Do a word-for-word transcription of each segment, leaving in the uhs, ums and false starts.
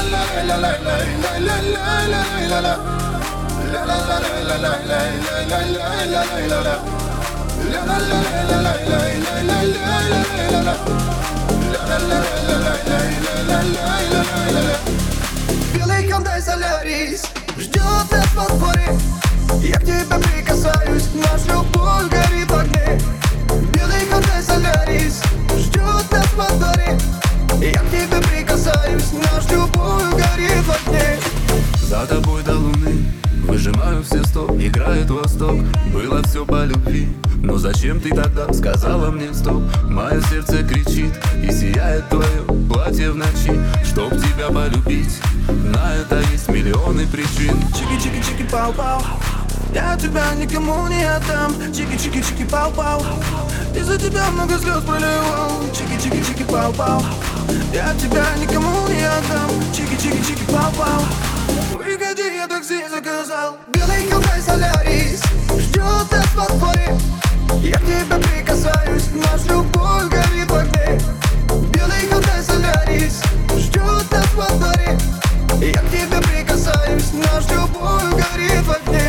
Белый Hyundai Solaris ждет нас во дворе. Я к тебе прикасаюсь, наш любовь горит в огне. Белый Hyundai Solaris ждет нас во дворе. Я к тебе прикасаюсь, наш любовь горит в огне. За тобой до луны выжимаю все сто, играет восток. Было все по любви, но зачем ты тогда сказала мне стоп? Мое сердце кричит и сияет твое платье в ночи. Чтоб тебя полюбить, на это есть миллионы причин. Чики-чики-чики-пау-пау, я тебя никому не отдам. Чики-чики-чики-пау-пау, из-за тебя много слез проливал. Чики-чики-чики-пау-пау, я тебя никому не отдам. Чики-чики-чики-пау-пау, выходи, я такси заказал. Белый Hyundai Solaris ждет нас во дворе. Я к тебе прикасаюсь, наш любовь горит в огне. Белый Hyundai Solaris ждет нас во дворе. Я к тебе прикасаюсь, наш любовь горит в огне.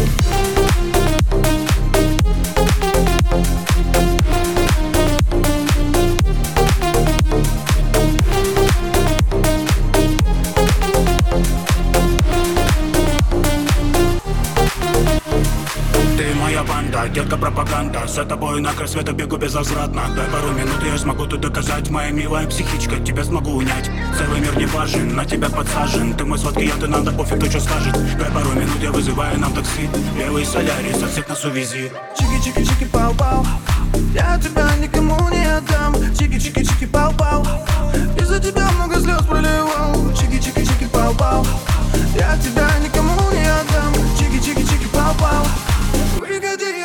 Детка пропаганда, за тобой на край света бегу безвозвратно. Дай пару минут, я смогу тут доказать. Моя милая психичка, тебя смогу унять. Целый мир не важен, на тебя подсажен. Ты мой сладкий яд, и нам да пофиг, кто что скажет. Дай пару минут, я вызываю нам такси. Белый Солярис, от всех нас увези. Чики-чики-чики-пау-пау, я тебя никому не отдам. Чики-чики-чики-пау-пау, из-за тебя много слез проливал. Чики-чики-чики-пау-пау, я тебя никому не отдам. Чики-чики-чики-пау-пау, выходи.